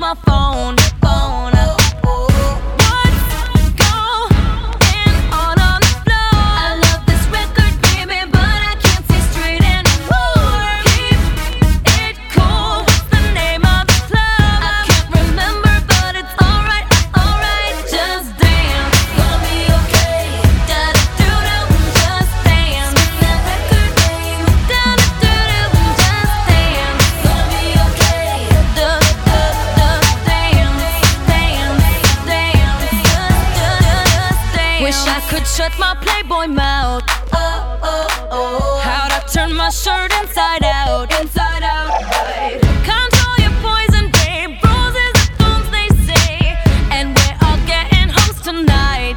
my phone. Wish I could shut my Playboy mouth. How'd I turn my shirt inside out? Right. Control your poison, babe. Roses are thorns, they say, and we're all getting homes tonight.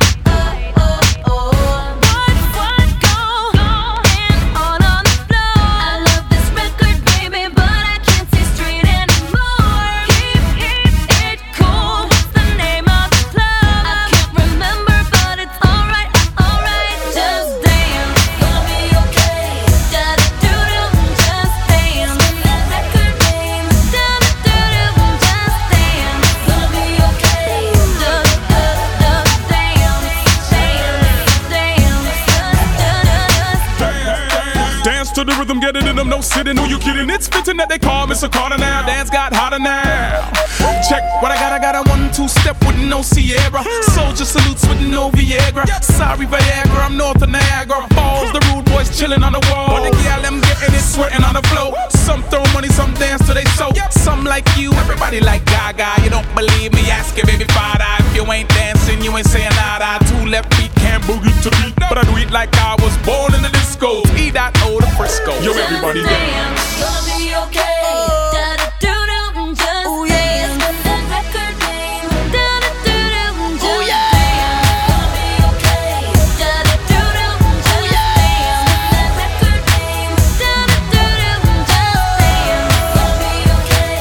What going on the floor? I love this record, baby, but I can't see straight anymore. Keep it cool. What's the name of the club? I can't remember. To the rhythm, get it in them, no sitting, who you kidding? It's fitting that they call Mr. Carter now. Dance got hotter now. Check what I got a 1-2 step with no Sierra. Soldier salutes with no Viagra. Sorry Viagra, I'm north of Niagara Falls. The rude boys chilling on the wall. But the gal, them getting it, sweating on the floor. Some throw money, some dance till they soak. Some like you, everybody like Gaga. You don't believe me, ask your baby father. If you ain't dancing, you ain't saying nada. 2 left feet can't boogie to beat, but I do it like I was born in the disco. E.O. the Frisco. Yo, everybody dance. Gonna be okay. Da-da-do-do, just dance. With that record name. Da-da-do-do, just dance. Gonna be okay. Da-da-do-do, just dance. With that record name. Da-da-do-do, just dance. Gonna be okay.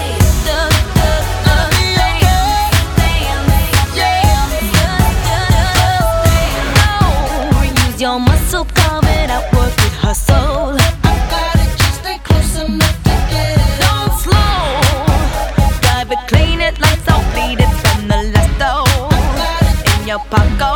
Use your muscle, carve it out, work it, hustle. Paco.